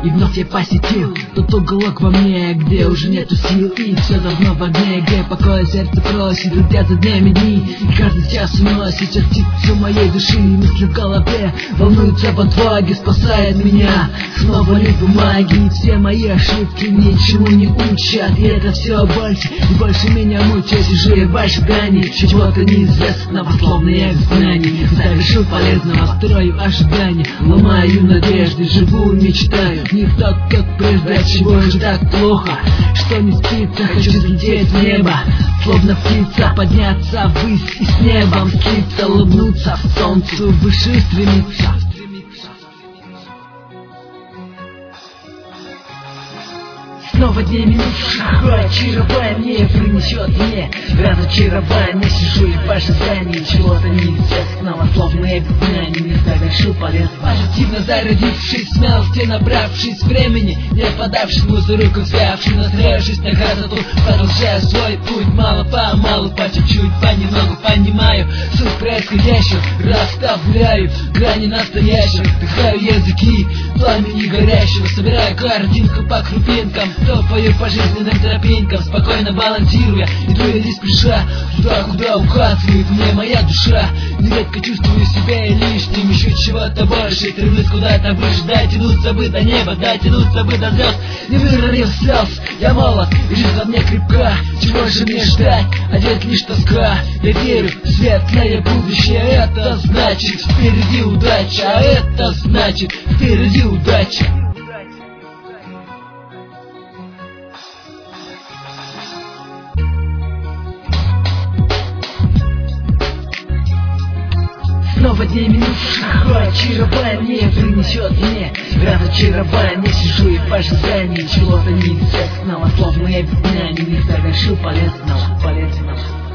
И вновь я посетил тот уголок во мне, где уже нету сил, и все давно в огне, где покоя сердце просит, летят за днями дни, и каждый час уносит частицу моей души. Мысли в голове волнуются в отваге, спасает меня снова лист бумаги, и все мои ошибки ничему не учат, и это все больше и больше меня мучает. Сижу я в ожидании чего-то неизвестного, словно я в знании, завершу полезного, строю ожидания, ломаю надежды, живу и мечтаю, не так, как прежде. От чего же так плохо, что не спится? Хочу взлететь в небо, словно птица, подняться ввысь и с небом слиться, улыбнуться солнцу, выше стремиться. Снова дни минувших очарование принесет мне разочарование. Сижу я в ожидании чего-то неизвестного, словно я в знании, не завершу полезного. Позитивно зародившись, смелости набравшись времени, не подавшему за руку взявшись, настроившись на красоту, продолжая свой путь мало-помалу, по чуть-чуть, понемногу понимаю суть происходящего, расставляю грани настоящего, вдыхаю языки пламени горящего, собираю картинку по крупинкам, топаю по жизненным тропинкам, спокойно балансируя, иду я не спеша туда, куда указывает мне моя душа. Нередко чувствую себя лишним, ищу чего-то больше, стремлюсь куда-то выше, дай тянуться бы до неба, дай тянуться бы до звезд. Не выронив слез, я молод, и жизнь во мне крепка. Чего же мне ждать, одет лишь тоска. Я верю в светлое будущее, это значит впереди удача, а это значит впереди удача. Снова дни минувших очарование принесет мне разочарование. Сижу я в ожидании чего-то неизвестного, словно я в знании, не завершу полезного.